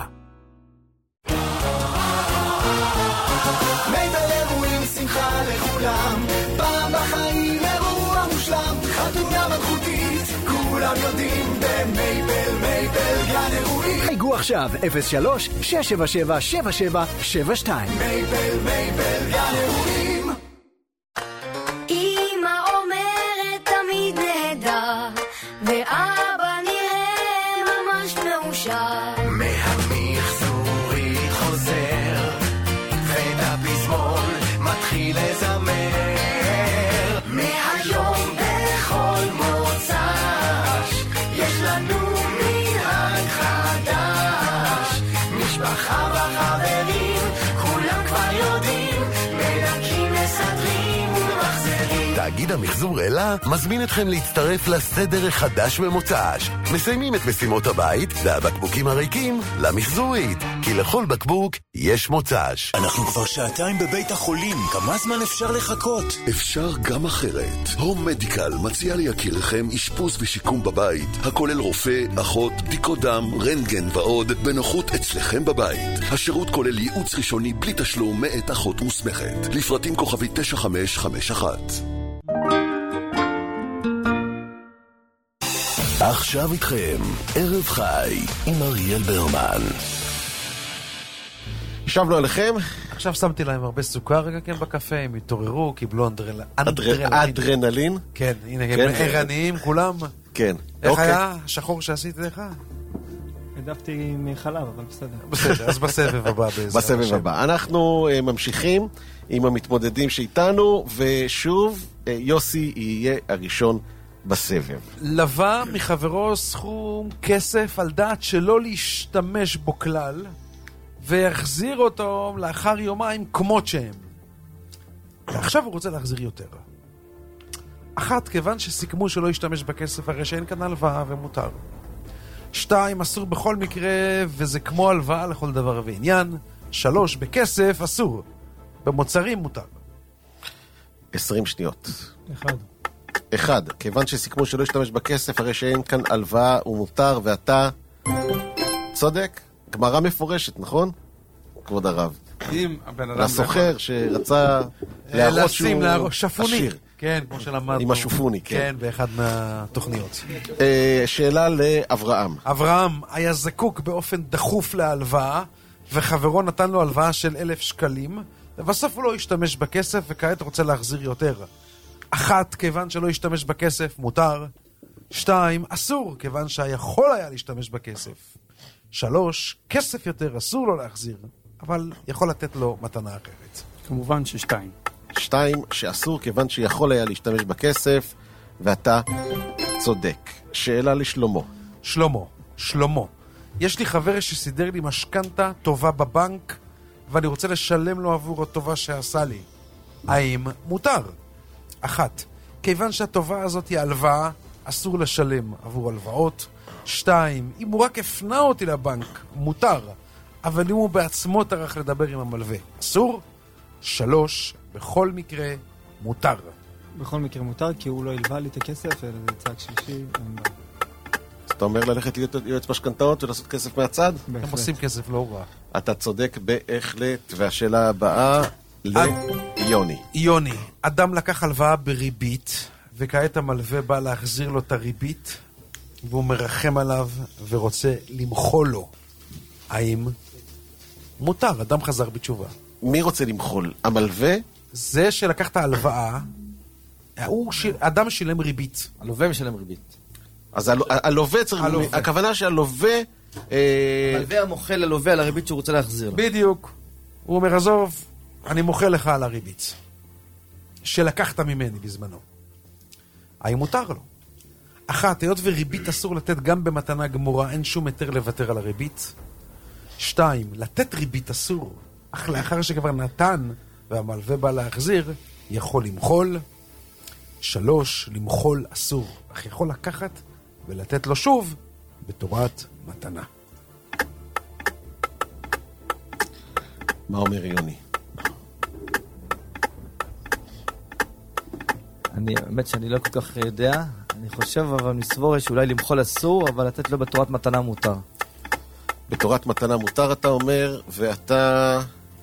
מייבל אירועים שמחה לכולם, פעם בחיים אירוע מושלם, חתונה מלכותית, כולם יודעים במייבל, מייבל גן אירועים. חייגו עכשיו אפס שלוש שש שבע שבע שבע שבע שבע שתיים. מייבל, מייבל גן אירועים. אמא אומרת תמיד נהדר, ואבא נראה ממש מאושר. מהמחזורית חוזר, והפזמון מתחיל לזמר. מהיום בכל מוצ"ש יש לנו מנהג חדש. משפחה וחברים כולם כבר יודעים, מנקים מסדרים ומחזרים. תאגיד המחזור אלה מזמין אתכם להצטרף לסדר החדש במוצ"ש. מסיימים את משימות הבית והבקבוקים הריקים למחזורית, כי לכל בקבוק יש מוצ"ש. אנחנו כבר שעתיים בבית החולים, כמה זמן אפשר לחכות? אפשר גם אחרת. הום מדיקל מציע ליקירכם אשפוז ושיקום בבית, הכולל רופא, אחות, בדיקות דם, רנטגן ועוד, בנוחות אצלכם בבית. השירות כולל ייעוץ ראשוני בלי תשלום מאת אחות מוסמכת. לפרטים כוכבי תשע חמש חמש אחת. עכשיו איתכם, ערב חי עם אריאל ברמן. שבנו עליכם. עכשיו שמתי להם הרבה סוכר רגע כן בקפה, הם התעוררו, קיבלו אדרנלין. אדרנלין? כן, הנה, הם ערניים כולם. כן. איך היה השחור שעשית לך? העדפתי מחלב, אבל בסדר. בסדר, אז בסבב הבא. בסבב הבא. אנחנו ממשיכים עם המתמודדים שאיתנו, ושוב, יוסי יהיה הראשון בסבב. לווה מחברו סכום כסף על דעת שלא להשתמש בו כלל, והחזיר אותו לאחר יומיים כמות שהם. ועכשיו הוא רוצה להחזיר יותר. אחת, כיוון שסיכמו שלא ישתמש בכסף, הרי שאין כאן הלוואה ומותר. שתיים, אסור בכל מקרה, וזה כמו הלוואה לכל דבר ועניין. שלוש, בכסף אסור. במוצרים מותר. עשרים שניות. אחד. אחד, כיוון שסיכמו שלא ישתמש בכסף, הרי שאין כאן הלוואה ומותר, ואתה צודק. גמרא מפורשת, נכון? כבוד הרב. אם הבן אדם... לסוחר שרצה להראות שהוא שפוני. כן, כמו שלמדנו. עם השופוני, כן. כן, באחד מהתוכניות. שאלה לאברהם. אברהם היה זקוק באופן דחוף להלוואה, וחברו נתן לו הלוואה של אלף שקלים, ובסוף הוא לא השתמש בכסף, וכעת רוצה להחזיר יותר. אחת, כיוון שלא השתמש בכסף, מותר. שתיים, אסור, כיוון שהיכול היה להשתמש בכסף. שלוש, כסף יותר אסור לו להחזיר, אבל יכול לתת לו מתנה אחרת. כמובן ששתיים. שתיים, שאסור כיוון שיכול היה להשתמש בכסף, ואתה צודק. שאלה לשלמה. שלמה, שלמה. יש לי חבר שסידר לי משכנתה טובה בבנק, ואני רוצה לשלם לו עבור הטובה שעשה לי. האם מותר? אחת, כיוון שהטובה הזאת היא הלוואה, אסור לשלם עבור הלוואות. שתיים, אם הוא רק הפנה אותי לבנק, מותר, אבל אם הוא בעצמו טרח לדבר עם המלווה, אסור. שלוש, בכל מקרה, מותר. בכל מקרה מותר, כי הוא לא ילווה לי את הכסף, אלא זה צעד שלישי, אין בעיה. אתה אומר ללכת להיות יועץ משכנתאות ולעשות כסף מהצד? הם עושים כסף לא רע. אתה צודק בהחלט, והשאלה הבאה, ליוני. יוני, אדם לקח הלוואה בריבית, וכעת המלווה בא להחזיר לו את הריבית, והוא מרחם עליו ורוצה למחול לו. האם מותר? אדם חזר בתשובה. מי רוצה למחול? המלווה? זה שלקח את ההלוואה, הוא ש... אדם שילם ריבית. הלווה משלם ריבית. אז הל... הלווה צריך... הלווה. הכוונה שהלווה... אה... הלווה המוחל ללווה על הריבית שהוא רוצה להחזיר לו. בדיוק. הוא אומר, עזוב, אני מוחל לך על הריבית. שלקחת ממני בזמנו. האם מותר לו? אחת, היות וריבית אסור לתת גם במתנה גמורה, אין שום היתר לוותר על הריבית. שתיים, לתת ריבית אסור, אך לאחר שכבר נתן והמלווה בא להחזיר, יכול למחול. שלוש, למחול אסור, אך יכול לקחת ולתת לו שוב בתורת מתנה. מה אומר יוני? אני, האמת שאני לא כל כך יודע, אני חושב אבל מסבור שאולי למחול אסור, אבל לתת לו בתורת מתנה מותר. בתורת מתנה מותר אתה אומר, ואתה...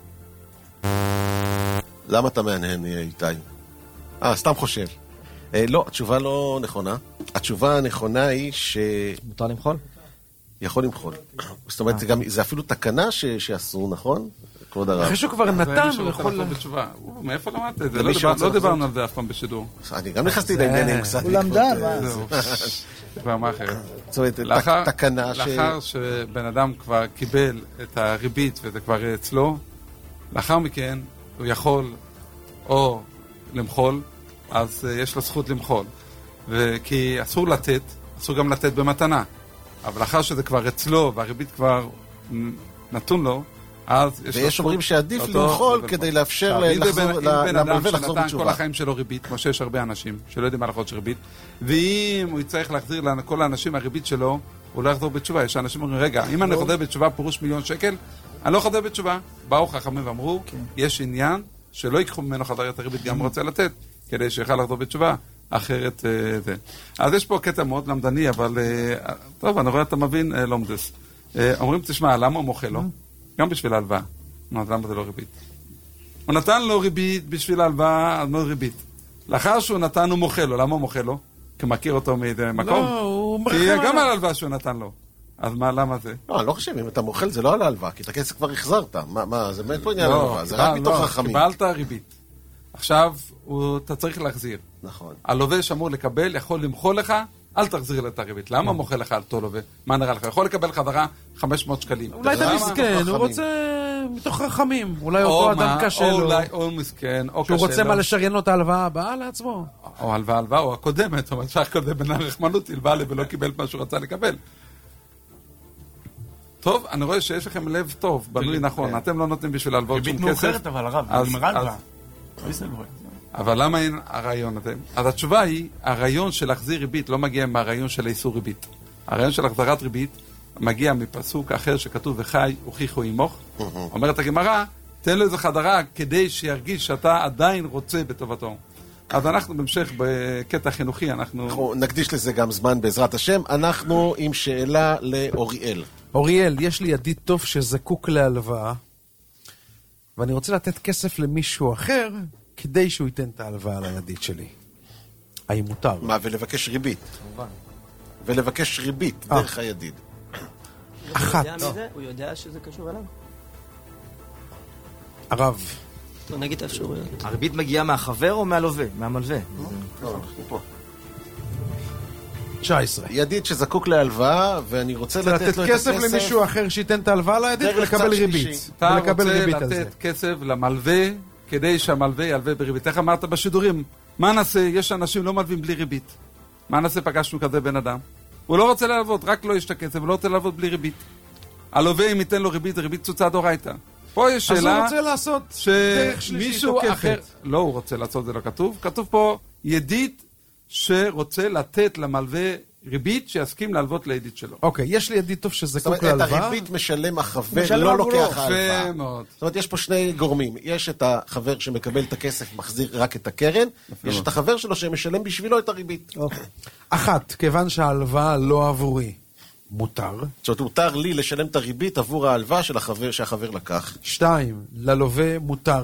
למה אתה מעניין איתי? אה, סתם חושב. אה, לא, התשובה לא נכונה. התשובה הנכונה היא ש... מותר למחול? יכול למחול. זאת אומרת, גם, זה אפילו תקנה ש... שאסור, נכון? כבוד הרב. אחרי שהוא כבר נתן, הוא יכול לחזור בתשובה. מאיפה למדת את זה? לא דיברנו על זה אף פעם בשידור. אני גם נכנסתי לעניינים קצת. הוא למדה, מה? זה כבר מה אחרת. זאת אומרת, תקנה ש... לאחר שבן אדם כבר קיבל את הריבית וזה כבר אצלו, לאחר מכן הוא יכול או למחול, אז יש לו זכות למחול. כי אסור לתת, אסור גם לתת במתנה. אבל לאחר שזה כבר אצלו והריבית כבר נתון לו, ויש אומרים שעדיף למחול כדי לאפשר למלווה לחזור בתשובה. כל החיים שלו ריבית, כמו שיש הרבה אנשים שלא יודעים מה הלכות של ריבית, ואם הוא יצטרך להחזיר לכל האנשים הריבית שלו, הוא לא יחזור בתשובה. יש אנשים אומרים, רגע, אם אני חוזר בתשובה פירוש מיליון שקל, אני לא חוזר בתשובה. באו חכמים ואמרו, יש עניין שלא ייקחו ממנו חזר את הריבית, גם רוצה לתת, כדי שיוכל לחזור בתשובה, אחרת זה. אז יש פה קטע מאוד למדני, אבל טוב, אני רואה אתה מבין, לומדס. אומרים, תשמע, למה הוא מוחה לו? גם בשביל ההלוואה. למה זה לא ריבית? הוא נתן לו ריבית בשביל ההלוואה, אז לא ריבית. לאחר שהוא נתן, הוא מוחה לו. למה הוא מוחה לו? כי מכיר אותו מאיזה מקום? לא, הוא מוחה. כי גם על ההלוואה שהוא נתן לו. אז מה, למה זה? לא, אני לא חושב, אם אתה מוכל זה לא על ההלוואה, כי את הכסף כבר החזרת. מה, זה באמת פה עניין ההלוואה, זה רק מתוך חכמים. קיבלת ריבית. עכשיו, אתה צריך להחזיר. נכון. הלווה שאמור לקבל יכול למחול לך, אל תחזיר את הריבית. למה מוחה לך על אותו לווה? מה נראה לך? יכול לקבל חזרה חמש מאות שקלים. אולי אתה מסכן, הוא רוצה מתוך רחמים. אולי אותו אדם קשה לו. או מסכן, או קשה לו. שהוא רוצה מה לשריין לו את ההלוואה הבאה לעצמו. או הלוואה, הלוואה, או הקודמת. זאת אומרת, שהקודם בן הרחמנות הלווה לי ולא קיבל מה שהוא רצה לקבל. טוב, אני רואה שיש לכם לב טוב, בנוי נכון. אתם לא נותנים בשביל הלוואות שום כסף. ריבית מאוחרת, אבל הרב, נגמרה הלוואה. אבל למה אין הרעיון הזה? אז התשובה היא, הרעיון של להחזיר ריבית לא מגיע מהרעיון של איסור ריבית. הרעיון של החזרת ריבית מגיע מפסוק אחר שכתוב וחי הוכיחו עמוך. אומרת הגמרא, תן לו איזה חדרה כדי שירגיש שאתה עדיין רוצה בטובתו. אז אנחנו בהמשך בקטע חינוכי, אנחנו... אנחנו נקדיש לזה גם זמן בעזרת השם. אנחנו עם שאלה לאוריאל. אוריאל, יש לי ידיד טוב שזקוק להלוואה, ואני רוצה לתת כסף למישהו אחר, כדי שהוא ייתן את ההלוואה לידיד שלי. האם מותר? מה, ולבקש ריבית? ולבקש ריבית דרך הידיד. אחת. הוא יודע שזה קשור אליו? הרב. נגיד את האפשרויות. הריבית מגיעה מהחבר או מהלווה? מהמלווה. לא, אנחנו פה. תשע עשרה. ידיד שזקוק להלוואה, ואני רוצה לתת לו את הכסף. כסף למישהו אחר שייתן את ההלוואה לידיד ולקבל ריבית. אתה רוצה לתת כסף למלווה, כדי שהמלווה ילווה בריבית. איך אמרת בשידורים? מה נעשה? יש אנשים לא מלווים בלי ריבית. מה נעשה? פגשנו כזה בן אדם. הוא לא רוצה להלוות, רק לא יש את הכסף, הוא לא רוצה להלוות בלי ריבית. הלווה, אם ייתן לו ריבית, ריבית צוצה דורייתא. פה יש שאלה... אז הוא רוצה לעשות דרך שלישית עוקפת. לא, הוא רוצה לעשות, זה לא כתוב. כתוב פה ידיד שרוצה לתת למלווה ריבית שיסכים להלוות לידיד שלו. אוקיי, יש לי ידיד טוב שזקוק להלוואה. להלוואה. את הריבית משלם החבר, לא לוקח ההלוואה. זאת אומרת, יש פה שני גורמים. יש את החבר שמקבל את הכסף, מחזיר רק את הקרן. יש את החבר שלו שמשלם בשבילו את הריבית. אחת, כיוון שההלוואה לא עבורי, מותר. זאת אומרת, מותר לי לשלם את הריבית עבור ההלוואה שהחבר לקח. שתיים, ללווה מותר.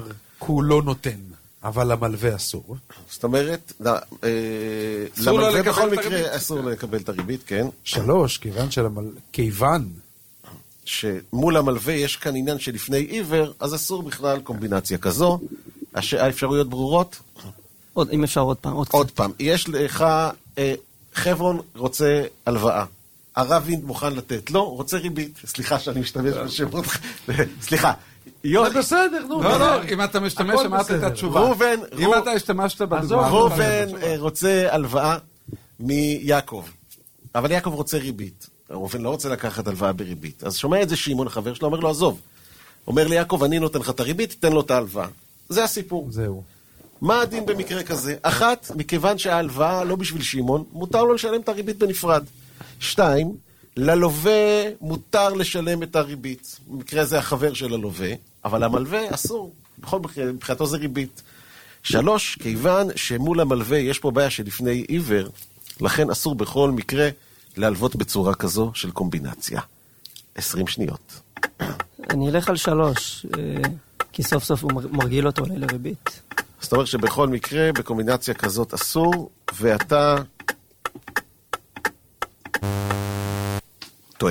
הוא לא נותן, אבל למלווה אסור. זאת אומרת, למלווה בכל מקרה אסור לקבל את הריבית, כן. שלוש, כיוון שלמלווה, כיוון שמול המלווה יש כאן עניין שלפני עיוור, אז אסור בכלל קומבינציה כזו. האפשרויות ברורות? עוד, אם אפשר עוד פעם, עוד קצת. עוד פעם, יש לך, אה, חברון רוצה הלוואה. הרב וינד מוכן לתת. לא, רוצה ריבית. סליחה שאני משתמש בשמות. סליחה. זה בסדר, נו. לא, לא, אם אתה משתמש, אמרת את התשובה. ראובן, אם אתה השתמשת בדוגמה. ראובן רוצה הלוואה מיעקב. אבל יעקב רוצה ריבית. ראובן לא רוצה לקחת הלוואה בריבית. אז שומע את זה שמעון, החבר שלו, אומר לו, עזוב. אומר לי, יעקב, אני נותן לך את הריבית, תן לו את ההלוואה. זה הסיפור. זהו. מה הדין במקרה כזה? אחת, מכיוון שההלוואה לא בשביל שמעון, מותר לו לשלם את הריבית בנפרד. שתיים, ללווה מותר לשלם את הריבית. במקרה זה החבר של הלווה, אבל המלווה אסור. בכל מקרה, מבחינתו זה ריבית. שלוש, כיוון שמול המלווה יש פה בעיה שלפני עיוור, לכן אסור בכל מקרה להלוות בצורה כזו של קומבינציה. עשרים שניות. אני אלך על שלוש, כי סוף סוף הוא מרגיל אותו לריבית. זאת אומרת שבכל מקרה, בקומבינציה כזאת אסור, ואתה טועה.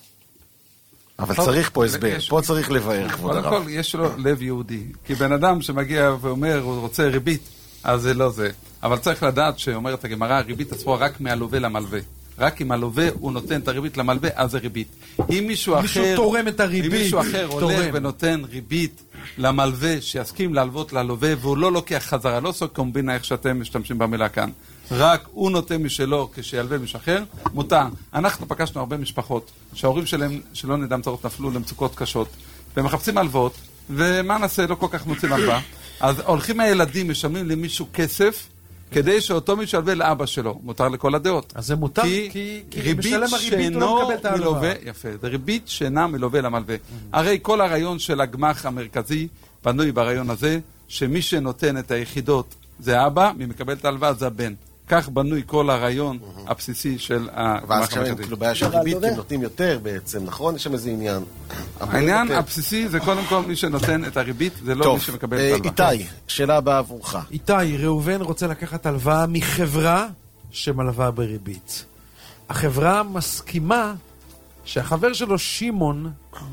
אבל צריך פה הסבר, פה צריך לבאר, כבוד הרב. קודם כל, יש לו לב יהודי. כי בן אדם שמגיע ואומר, הוא רוצה ריבית, אז זה לא זה. אבל צריך לדעת שאומרת הגמרא, הריבית אסורה רק מהלווה למלווה. רק אם הלווה הוא נותן את הריבית למלווה, אז זה ריבית. אם מישהו אחר, תורם את הריבית, אם מישהו אחר הולך ונותן ריבית למלווה, שיסכים להלוות ללווה, והוא לא לוקח חזרה, לא עושה קומבינה איך שאתם משתמשים במילה כאן. רק הוא נותן משלו כשילווה מישהו אחר, מותר. אנחנו פגשנו הרבה משפחות, שההורים שלהם, שלא נדע מצרות, נפלו למצוקות קשות, והם מחפשים הלוואות, ומה נעשה? לא כל כך מוצאים הלוואה. אז הולכים הילדים, משלמים למישהו כסף, כדי שאותו מישהו ילווה לאבא שלו. מותר לכל הדעות. אז זה מותר, כי, כי, כי ריבית שאינו מלווה, יפה, זה ריבית שאינה מלווה למלווה. הרי כל הרעיון של הגמ"ח המרכזי, בנוי ברעיון הזה, שמי שנותן את היחידות זה האבא, מי מקבל את ההלוואה זה הבן. כך בנוי כל הרעיון הבסיסי של הגמ"ח המרכזי. ואז כאילו בעיה של ריבית, כי נותנים יותר בעצם, נכון? יש שם איזה עניין. העניין הבסיסי זה קודם כל מי שנותן את הריבית, זה לא מי שמקבל את ההלוואה. טוב, איתי, שאלה הבאה עבורך. איתי, ראובן רוצה לקחת הלוואה מחברה שמלווה בריבית. החברה מסכימה שהחבר שלו שמעון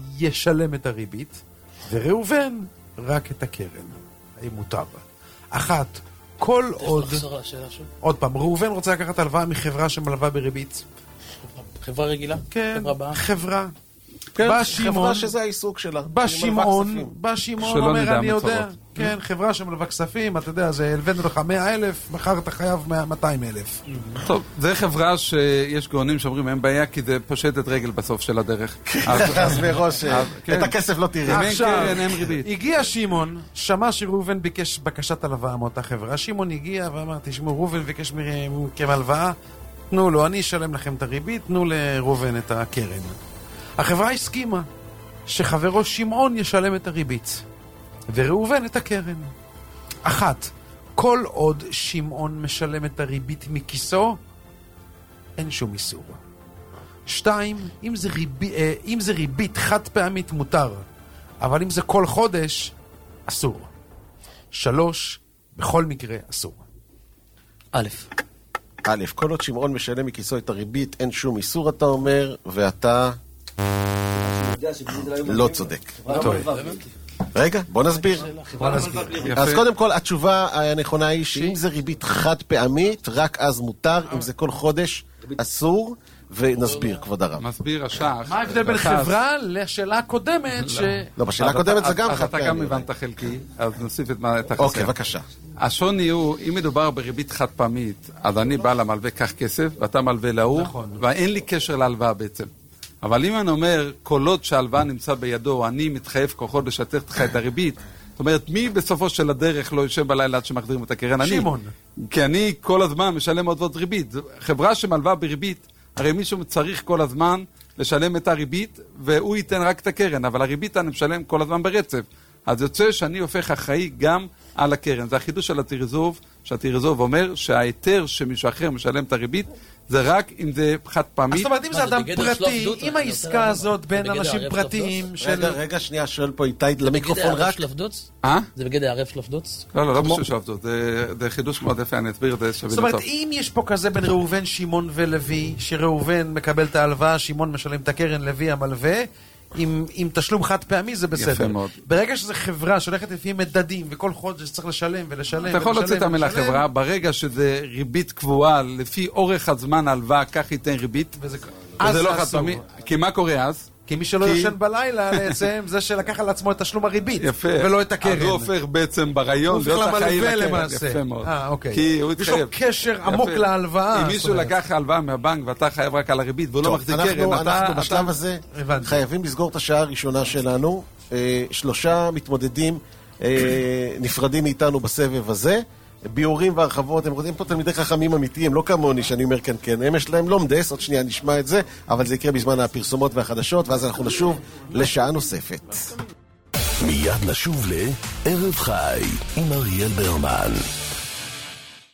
ישלם את הריבית, וראובן רק את הקרן. האם מותר? אחת, כל עוד... עוד פעם, ראובן רוצה לקחת הלוואה מחברה שמלווה בריבית. חברה רגילה? כן, חברה. כן, חברה שזה העיסוק שלה. בא שמעון, בא שמעון אומר, אני יודע, כן, חברה שמלווה כספים, אתה יודע, זה הלווינו לך מאה אלף, מחר אתה חייב מאתיים אלף. טוב, זה חברה שיש גאונים שאומרים, אין בעיה, כי זה פושטת רגל בסוף של הדרך. אז מראש, את הכסף לא תראה. עכשיו, הגיע שמעון, שמע שראובן ביקש בקשת הלוואה מאותה חברה. שמעון הגיע ואמר, תשמעו, ראובן ביקש מכם הלוואה, תנו לו, אני אשלם לכם את הריבית, תנו לראובן את הקרן. החברה הסכימה שחברו שמעון ישלם את הריבית וראובן את הקרן. אחת, כל עוד שמעון משלם את הריבית מכיסו, אין שום איסור. שתיים, אם זה, ריב... אם זה ריבית חד פעמית מותר, אבל אם זה כל חודש, אסור. שלוש, בכל מקרה אסור. א', א', כל עוד שמעון משלם מכיסו את הריבית, אין שום איסור, אתה אומר, ואתה לא צודק. רגע, בוא נסביר. אז קודם כל, התשובה הנכונה היא שאם זה ריבית חד פעמית, רק אז מותר, אם זה כל חודש, אסור, ונסביר, כבוד הרב. מסביר השח. מה ההבדל בין חברה לשאלה הקודמת ש... לא, בשאלה הקודמת זה גם חד פעמי. אתה גם הבנת חלקי, אז נוסיף את החסר. אוקיי, בבקשה. השוני הוא, אם מדובר בריבית חד פעמית, אז אני בא למלווה כך כסף, ואתה מלווה להוא, ואין לי קשר להלוואה בעצם. אבל אם אני אומר, כל עוד שההלוואה נמצא בידו, אני מתחייב כל חודש לשתף לך את הריבית, זאת אומרת, מי בסופו של הדרך לא יושב בלילה עד שמחזירים את הקרן? אני. שמעון. כי אני כל הזמן משלם עוד ועוד ריבית. חברה שמלווה בריבית, הרי מישהו צריך כל הזמן לשלם את הריבית, והוא ייתן רק את הקרן, אבל הריבית אני משלם כל הזמן ברצף. אז יוצא שאני הופך אחראי גם על הקרן. זה החידוש של התירזוב, שהתירזוב אומר שההיתר שמישהו אחר משלם את הריבית, זה רק אם זה חד פעמי. זאת אומרת, אם זה אדם פרטי, אם העסקה הזאת בין אנשים פרטיים של... רגע, רגע, שנייה, שואל פה איתי למיקרופון רק. אה? זה בגדר ערב של עבדוץ? לא, לא, לא בשביל של עבדוץ. זה חידוש מאוד יפה, אני אסביר את זה שווה זאת אומרת, אם יש פה כזה בין ראובן, שמעון ולוי, שראובן מקבל את ההלוואה, שמעון משלם את הקרן, לוי המלווה, עם, עם תשלום חד פעמי זה בסדר. יפה מאוד. ברגע שזו חברה שהולכת לפי מדדים, וכל חודש צריך לשלם ולשלם אתה יכול להוציא אותם לחברה, ברגע שזה ריבית קבועה, לפי אורך הזמן ההלוואה, כך ייתן ריבית, וזה, וזה לא חד פעמי. כי מה קורה אז? כי מי שלא יושן בלילה בעצם זה שלקח על עצמו את תשלום הריבית, יפה. ולא את הקרן. אז הוא הופך בעצם ברעיון, הוא הופך למלווה למעשה. יפה מאוד. אה, אוקיי. כי הוא יש לו קשר עמוק להלוואה. אם מישהו לקח הלוואה מהבנק ואתה חייב רק על הריבית והוא לא מחזיק קרן, אנחנו בשלב הזה חייבים לסגור את השעה הראשונה שלנו. שלושה מתמודדים נפרדים מאיתנו בסבב הזה. ביורים והרחבות, הם רוצים פה תלמידי חכמים אמיתיים, לא כמוני שאני אומר כן כן, הם יש להם לא מדס, עוד שנייה נשמע את זה, אבל זה יקרה בזמן הפרסומות והחדשות, ואז אנחנו נשוב לשעה נוספת. מיד נשוב לערב חי עם אריאל ברמן.